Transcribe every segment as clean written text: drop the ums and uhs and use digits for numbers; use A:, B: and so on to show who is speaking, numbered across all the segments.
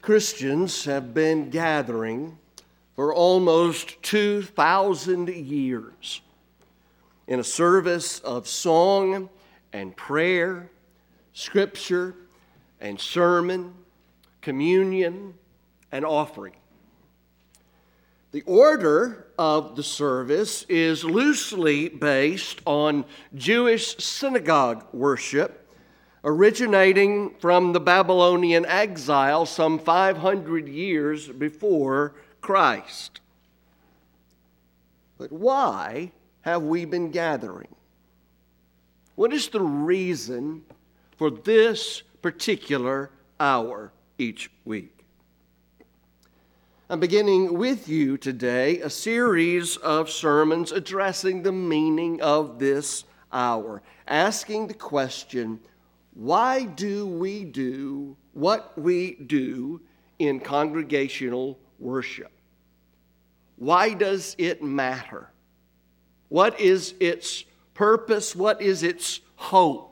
A: Christians have been gathering for almost 2,000 years in a service of song and prayer, scripture and sermon, communion and offering. The order of the service is loosely based on Jewish synagogue worship, originating from the Babylonian exile some 500 years before Christ. But why have we been gathering? What is the reason for this particular hour each week? I'm beginning with you today a series of sermons addressing the meaning of this hour, asking the question, why do we do what we do in congregational worship? Why does it matter? What is its purpose? What is its hope?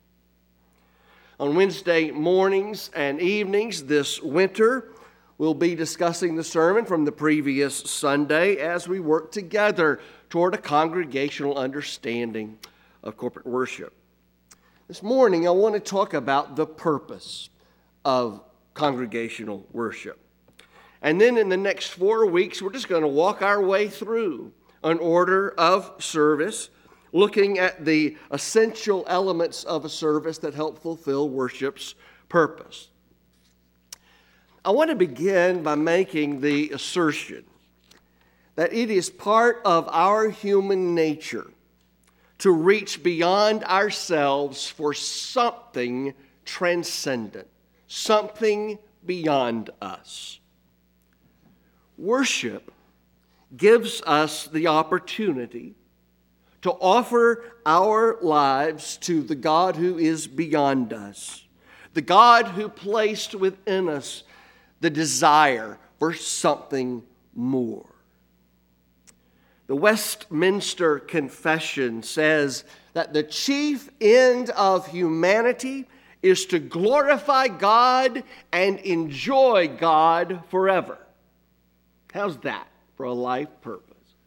A: On Wednesday mornings and evenings this winter, we'll be discussing the sermon from the previous Sunday as we work together toward a congregational understanding of corporate worship. This morning, I want to talk about the purpose of congregational worship. And then in the next 4 weeks, we're just going to walk our way through an order of service, looking at the essential elements of a service that help fulfill worship's purpose. I want to begin by making the assertion that it is part of our human nature to reach beyond ourselves for something transcendent, something beyond us. Worship gives us the opportunity to offer our lives to the God who is beyond us, the God who placed within us the desire for something more. The Westminster Confession says that the chief end of humanity is to glorify God and enjoy God forever. How's that for a life purpose?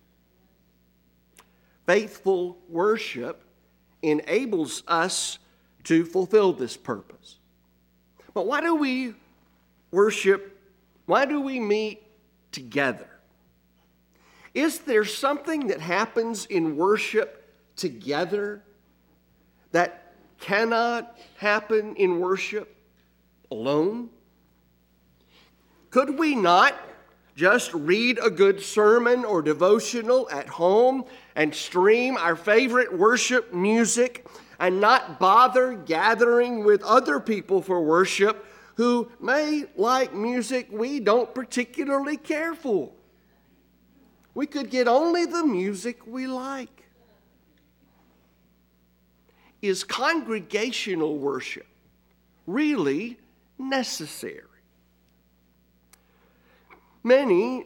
A: Faithful worship enables us to fulfill this purpose. But why do we worship? Why do we meet together? Is there something that happens in worship together that cannot happen in worship alone? Could we not just read a good sermon or devotional at home and stream our favorite worship music and not bother gathering with other people for worship who may like music we don't particularly care for? We could get only the music we like. Is congregational worship really necessary? Many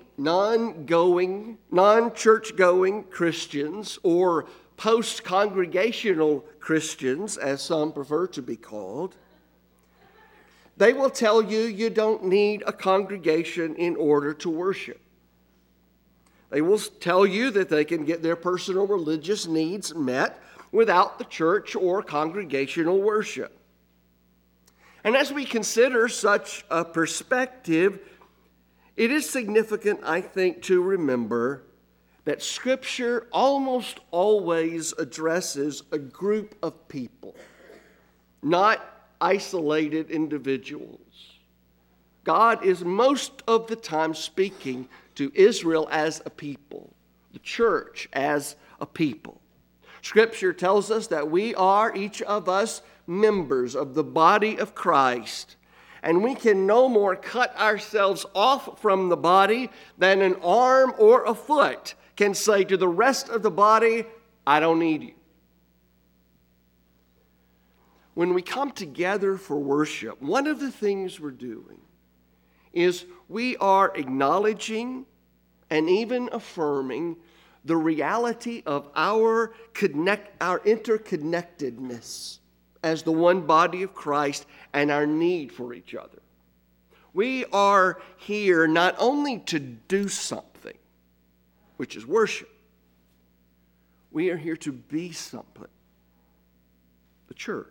A: non-church-going Christians, or post-congregational Christians, as some prefer to be called, they will tell you you don't need a congregation in order to worship. They will tell you that they can get their personal religious needs met without the church or congregational worship. And as we consider such a perspective, it is significant, I think, to remember that Scripture almost always addresses a group of people, not isolated individuals. God is most of the time speaking to Israel as a people, the church as a people. Scripture tells us that we are, each of us, members of the body of Christ, and we can no more cut ourselves off from the body than an arm or a foot can say to the rest of the body, I don't need you. When we come together for worship, one of the things we're doing is we are acknowledging and even affirming the reality of our interconnectedness as the one body of Christ and our need for each other. We are here not only to do something, which is worship. We are here to be something, the church.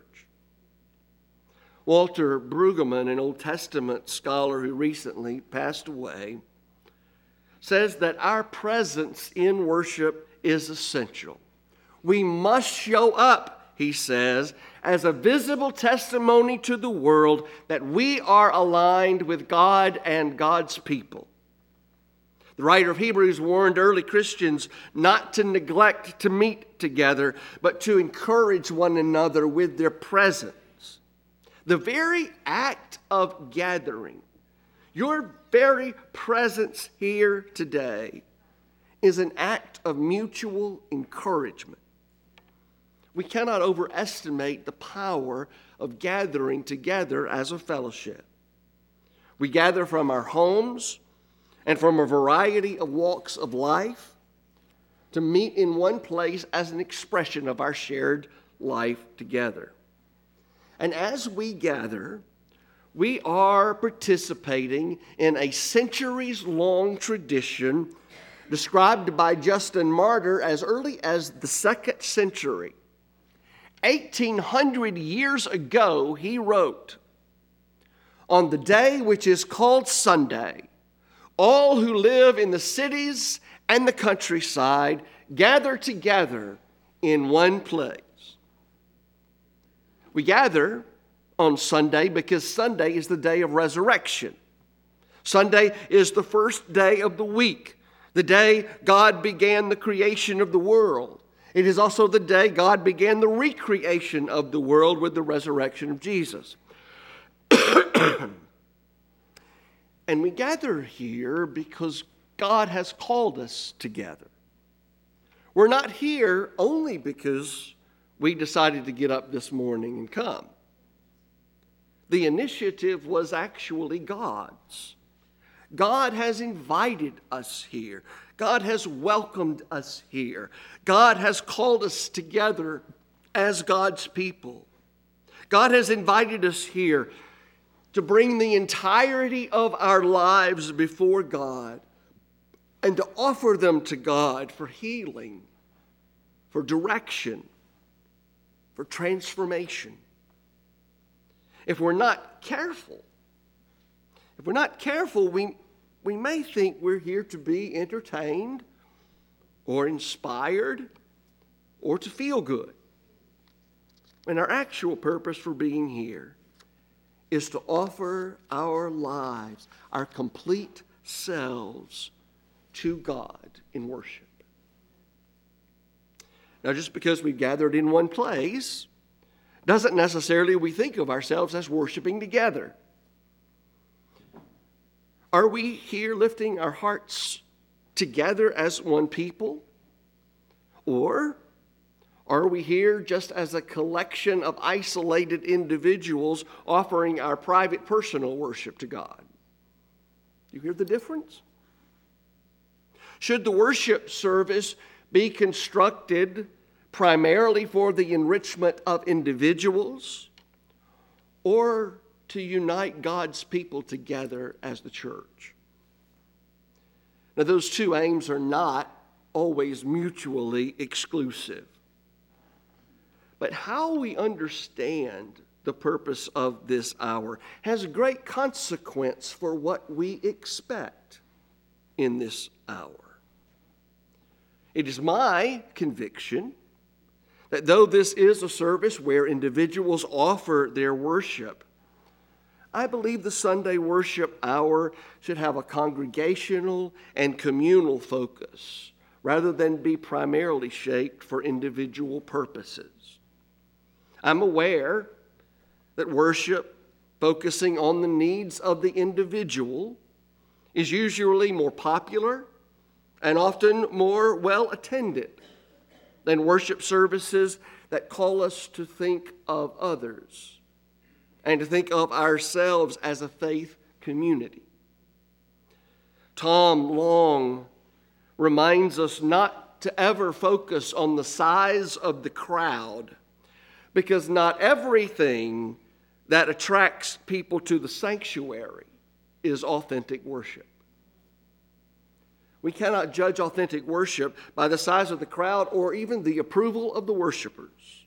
A: Walter Brueggemann, an Old Testament scholar who recently passed away, says that our presence in worship is essential. We must show up, he says, as a visible testimony to the world that we are aligned with God and God's people. The writer of Hebrews warned early Christians not to neglect to meet together, but to encourage one another with their presence. The very act of gathering, your very presence here today, is an act of mutual encouragement. We cannot overestimate the power of gathering together as a fellowship. We gather from our homes and from a variety of walks of life to meet in one place as an expression of our shared life together. And as we gather, we are participating in a centuries-long tradition described by Justin Martyr as early as the 2nd century. 1,800 years ago, he wrote, "On the day which is called Sunday, all who live in the cities and the countryside gather together in one place." We gather on Sunday because Sunday is the day of resurrection. Sunday is the first day of the week, the day God began the creation of the world. It is also the day God began the recreation of the world with the resurrection of Jesus. And we gather here because God has called us together. We're not here only because we decided to get up this morning and come. The initiative was actually God's. God has invited us here. God has welcomed us here. God has called us together as God's people. God has invited us here to bring the entirety of our lives before God and to offer them to God for healing, for direction, for transformation. If we're not careful, we may think we're here to be entertained or inspired or to feel good. And our actual purpose for being here is to offer our lives, our complete selves to God in worship. Now, just because we've gathered in one place doesn't necessarily we think of ourselves as worshiping together. Are we here lifting our hearts together as one people? Or are we here just as a collection of isolated individuals offering our private personal worship to God? You hear the difference? Should the worship service be constructed primarily for the enrichment of individuals or to unite God's people together as the church? Now, those two aims are not always mutually exclusive. But how we understand the purpose of this hour has great consequence for what we expect in this hour. It is my conviction that though this is a service where individuals offer their worship, I believe the Sunday worship hour should have a congregational and communal focus rather than be primarily shaped for individual purposes. I'm aware that worship focusing on the needs of the individual is usually more popular and often more well attended than worship services that call us to think of others and to think of ourselves as a faith community. Tom Long reminds us not to ever focus on the size of the crowd, because not everything that attracts people to the sanctuary is authentic worship. We cannot judge authentic worship by the size of the crowd or even the approval of the worshipers.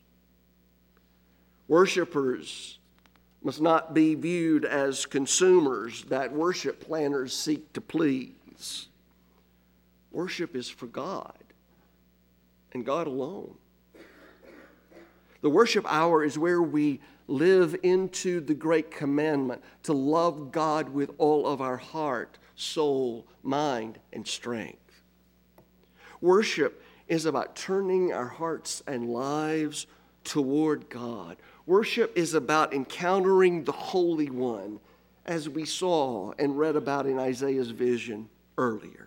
A: Worshipers must not be viewed as consumers that worship planners seek to please. Worship is for God and God alone. The worship hour is where we live into the great commandment to love God with all of our heart, soul, mind, and strength. Worship is about turning our hearts and lives toward God. Worship is about encountering the Holy One, as we saw and read about in Isaiah's vision earlier.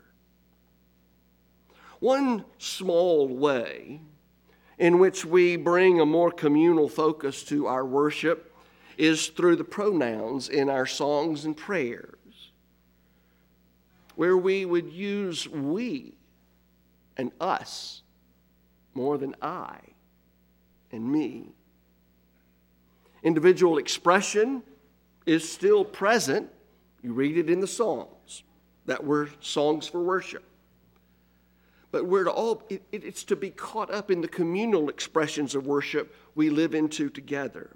A: One small way in which we bring a more communal focus to our worship is through the pronouns in our songs and prayers, where we would use we and us more than I and me. Individual expression is still present. You read it in the Psalms that were songs for worship. But it's to be caught up in the communal expressions of worship we live into together.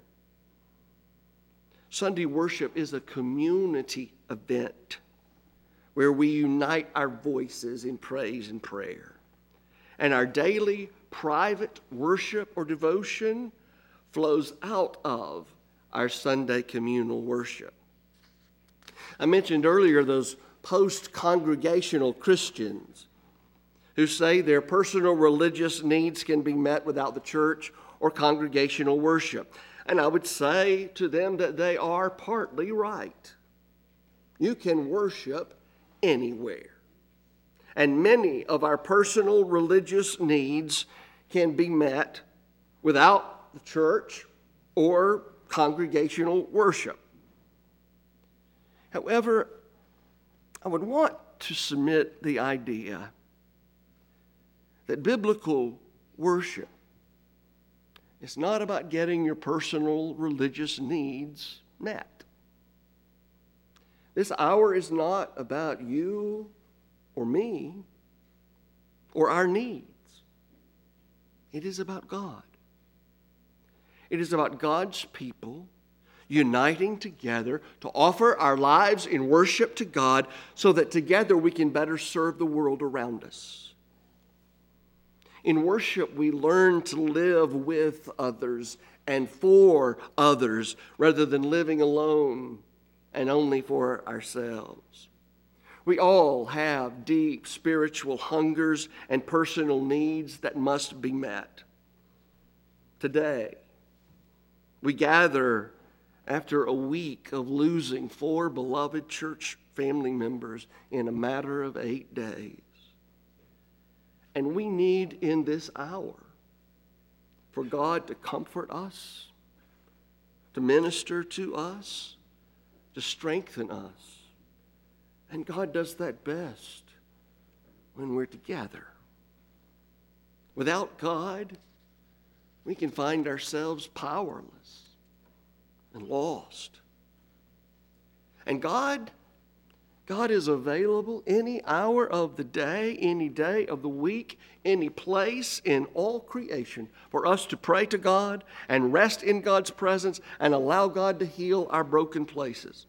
A: Sunday worship is a community event where we unite our voices in praise and prayer. And our daily private worship or devotion flows out of our Sunday communal worship. I mentioned earlier those post-congregational Christians who say their personal religious needs can be met without the church or congregational worship. And I would say to them that they are partly right. You can worship anywhere. And many of our personal religious needs can be met without the church or congregational worship. However, I would want to submit the idea that biblical worship is not about getting your personal religious needs met. This hour is not about you or me or our needs. It is about God. It is about God's people uniting together to offer our lives in worship to God so that together we can better serve the world around us. In worship, we learn to live with others and for others rather than living alone and only for ourselves. We all have deep spiritual hungers and personal needs that must be met. Today, we gather after a week of losing 4 beloved church family members in a matter of 8 days. And we need in this hour for God to comfort us, to minister to us, to strengthen us. And God does that best when we're together. Without God, we can find ourselves powerless and lost. And God is available any hour of the day, any day of the week, any place in all creation for us to pray to God and rest in God's presence and allow God to heal our broken places.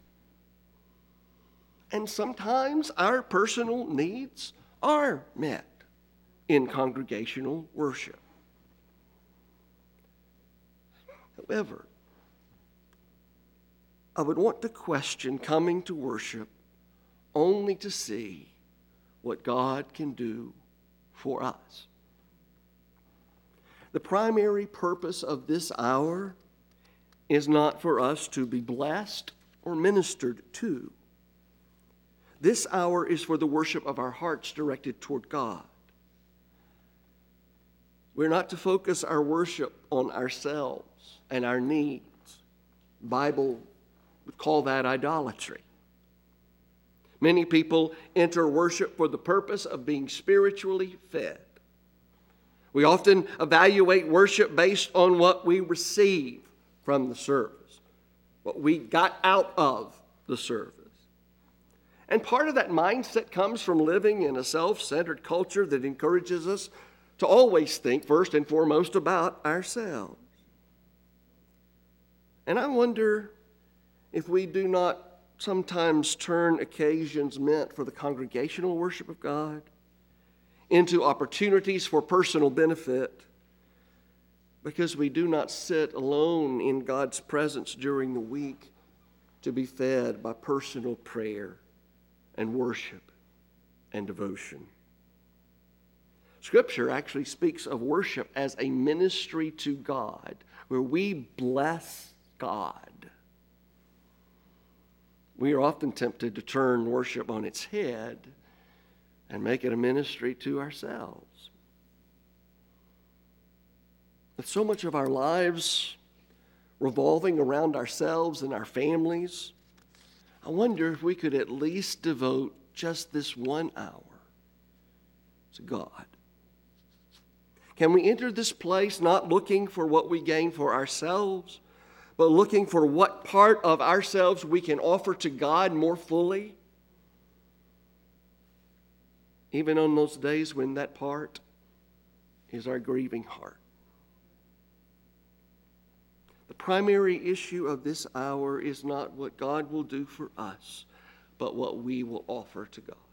A: And sometimes our personal needs are met in congregational worship. However, I would want to question coming to worship only to see what God can do for us. The primary purpose of this hour is not for us to be blessed or ministered to. This hour is for the worship of our hearts directed toward God. We're not to focus our worship on ourselves and our needs. The Bible would call that idolatry. Many people enter worship for the purpose of being spiritually fed. We often evaluate worship based on what we receive from the service, what we got out of the service. And part of that mindset comes from living in a self-centered culture that encourages us to always think first and foremost about ourselves. And I wonder if we do not sometimes turn occasions meant for the congregational worship of God into opportunities for personal benefit because we do not sit alone in God's presence during the week to be fed by personal prayer and worship and devotion. Scripture actually speaks of worship as a ministry to God, where we bless God. We are often tempted to turn worship on its head and make it a ministry to ourselves. With so much of our lives revolving around ourselves and our families, I wonder if we could at least devote just this 1 hour to God. Can we enter this place not looking for what we gain for ourselves, but looking for what part of ourselves we can offer to God more fully? Even on those days when that part is our grieving heart. The primary issue of this hour is not what God will do for us, but what we will offer to God.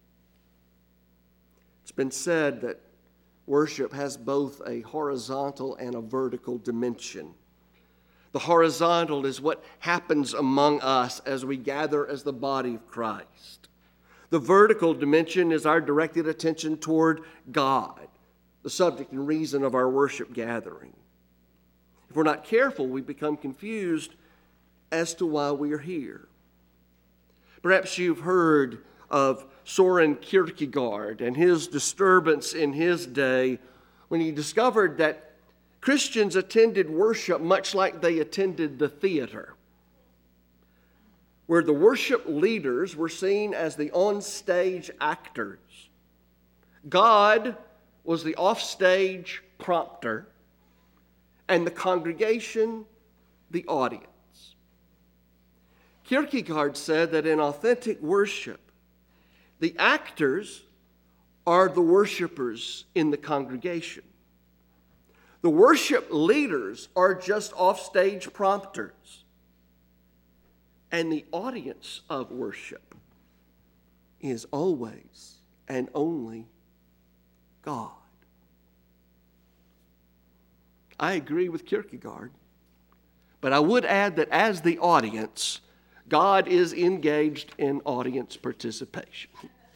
A: It's been said that worship has both a horizontal and a vertical dimension. The horizontal is what happens among us as we gather as the body of Christ. The vertical dimension is our directed attention toward God, the subject and reason of our worship gathering. If we're not careful, we become confused as to why we are here. Perhaps you've heard of Soren Kierkegaard and his disturbance in his day when he discovered that Christians attended worship much like they attended the theater, where the worship leaders were seen as the on-stage actors. God was the off-stage prompter, and the congregation, the audience. Kierkegaard said that in authentic worship, the actors are the worshipers in the congregation. The worship leaders are just off-stage prompters. And the audience of worship is always and only God. I agree with Kierkegaard, but I would add that as the audience, God is engaged in audience participation.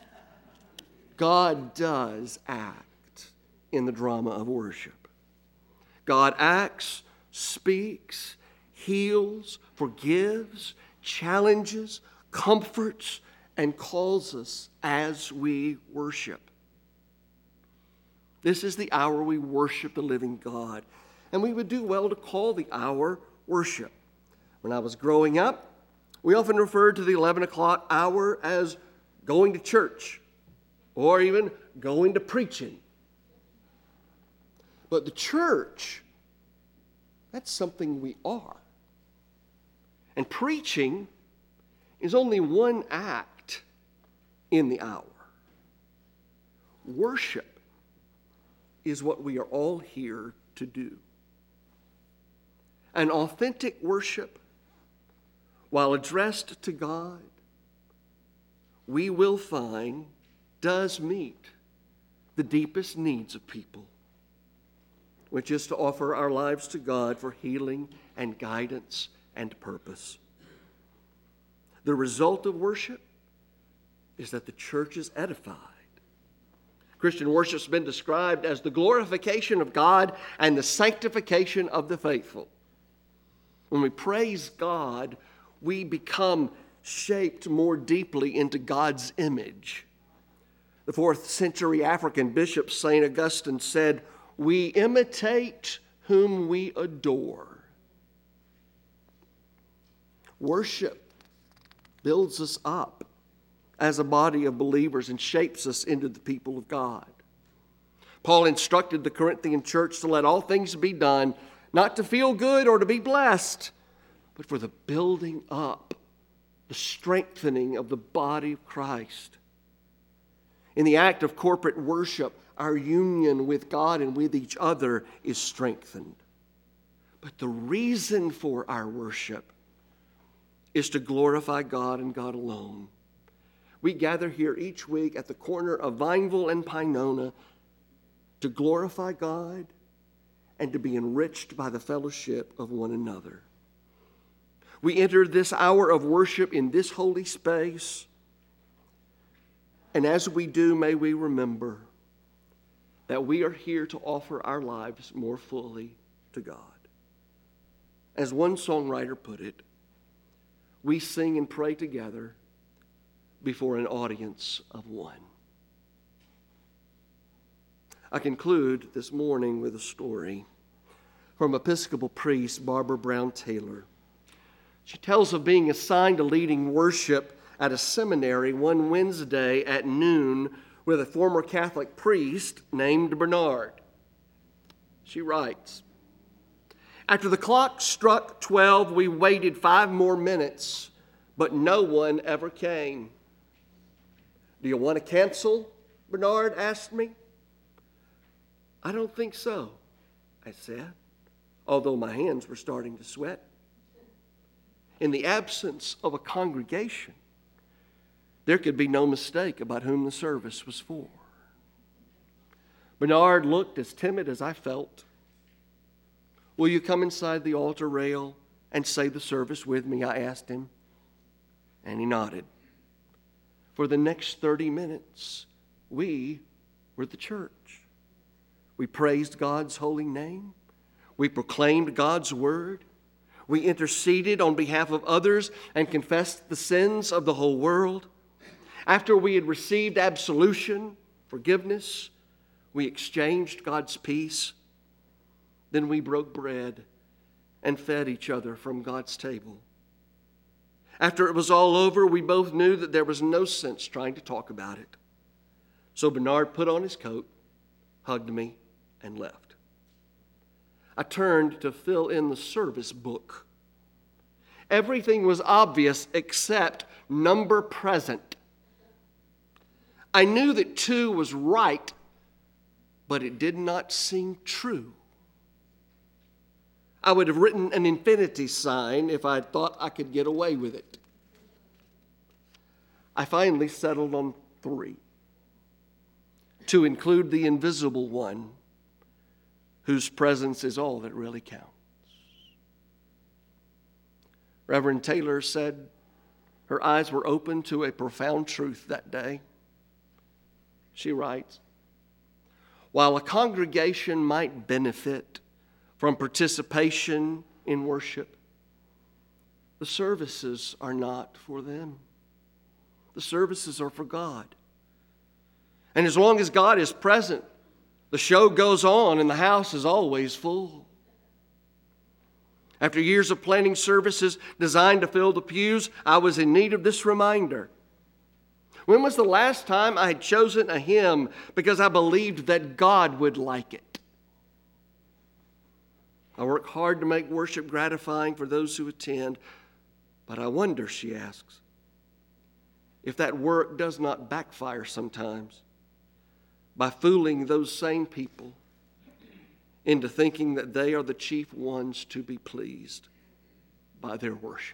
A: God does act in the drama of worship. God acts, speaks, heals, forgives, challenges, comforts, and calls us as we worship. This is the hour we worship the living God. And we would do well to call the hour worship. When I was growing up, we often referred to the 11 o'clock hour as going to church or even going to preaching. But the church, that's something we are. And preaching is only one act in the hour. Worship is what we are all here to do. An authentic worship, while addressed to God, we will find does meet the deepest needs of people, which is to offer our lives to God for healing and guidance and purpose. The result of worship is that the church is edified. Christian worship has been described as the glorification of God and the sanctification of the faithful. When we praise God, we become shaped more deeply into God's image. The 4th century African bishop St. Augustine said, "We imitate whom we adore." Worship builds us up as a body of believers and shapes us into the people of God. Paul instructed the Corinthian church to let all things be done, not to feel good or to be blessed, but for the building up the strengthening of the body of Christ. In the act of corporate worship, our union with God and with each other is strengthened. But the reason for our worship is to glorify God and God alone. We gather here each week at the corner of Vineville and Pinona to glorify God and to be enriched by the fellowship of one another. We enter this hour of worship in this holy space, and as we do, may we remember that we are here to offer our lives more fully to God. As one songwriter put it, we sing and pray together before an audience of one. I conclude this morning with a story from Episcopal priest Barbara Brown Taylor. She tells of being assigned to leading worship at a seminary one Wednesday at noon with a former Catholic priest named Bernard. She writes, "After the clock struck 12, we waited 5 more minutes, but no one ever came. 'Do you want to cancel?' Bernard asked me. 'I don't think so,' I said, although my hands were starting to sweat. In the absence of a congregation, there could be no mistake about whom the service was for. Bernard looked as timid as I felt. 'Will you come inside the altar rail and say the service with me?' I asked him, and he nodded. For the next 30 minutes, we were the church. We praised God's holy name. We proclaimed God's word. We interceded on behalf of others and confessed the sins of the whole world. After we had received absolution, forgiveness, we exchanged God's peace. Then we broke bread and fed each other from God's table. After it was all over, we both knew that there was no sense trying to talk about it. So Bernard put on his coat, hugged me, and left. I turned to fill in the service book. Everything was obvious except number present. I knew that 2 was right, but it did not seem true. I would have written an infinity sign if I thought I could get away with it. I finally settled on 3, to include the invisible one, whose presence is all that really counts. Reverend Taylor said her eyes were open to a profound truth that day. She writes, "While a congregation might benefit from participation in worship, the services are not for them. The services are for God. And as long as God is present, the show goes on and the house is always full." After years of planning services designed to fill the pews, I was in need of this reminder. When was the last time I had chosen a hymn because I believed that God would like it? I work hard to make worship gratifying for those who attend, but I wonder, she asks, if that work does not backfire sometimes by fooling those same people into thinking that they are the chief ones to be pleased by their worship.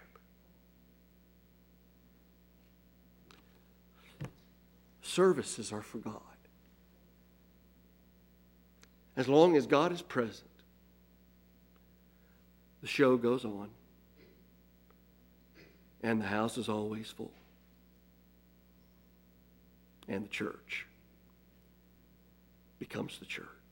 A: Services are for God. As long as God is present, the show goes on, and the house is always full, and the church becomes the church.